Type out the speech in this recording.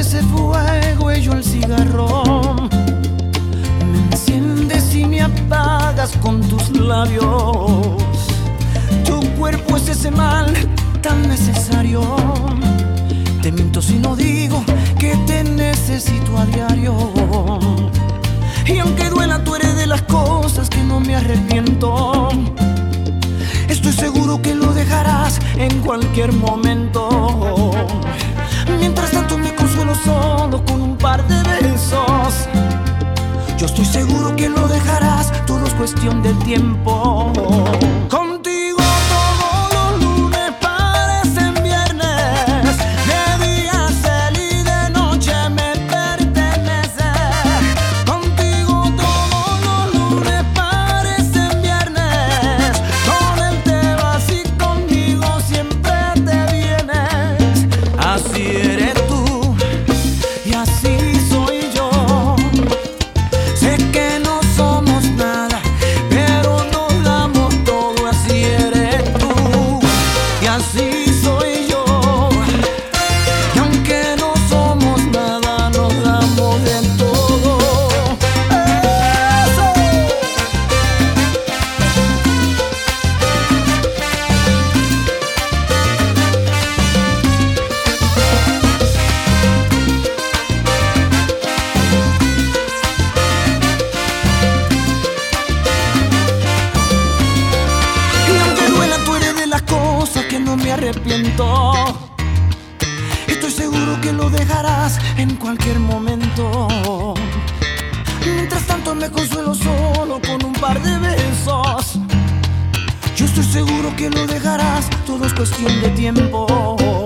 ese fuego y yo el cigarro. Me enciendes y me apagas con tus labios. Tu cuerpo es ese mal tan necesario. Te miento si no digo que te necesito a diario. Y aunque duela, tú eres de las cosas que no me arrepiento. Estoy seguro que lo dejarás en cualquier momento. Mientras tanto me consuelo solo con un par de besos. Yo estoy seguro que lo dejarás, todo es cuestión del tiempo. Contigo todos los lunes parecen viernes. De día cel y de noche me pertenece. Contigo todos los lunes parecen viernes. Con él te vas y conmigo siempre te vienes. Así eres tú y así soy yo. Sé que no somos nada, pero nos damos todo. Así eres tú y así soy yo. Y aunque no somos nada, nos damos de todo. ¡Eso! Y aunque duela, tú eres de las cosas que no me arrepiento. Estoy seguro que lo dejarás en cualquier momento. Mientras tanto me consuelo solo con un par de besos. Yo estoy seguro que lo dejarás, todo es cuestión de tiempo.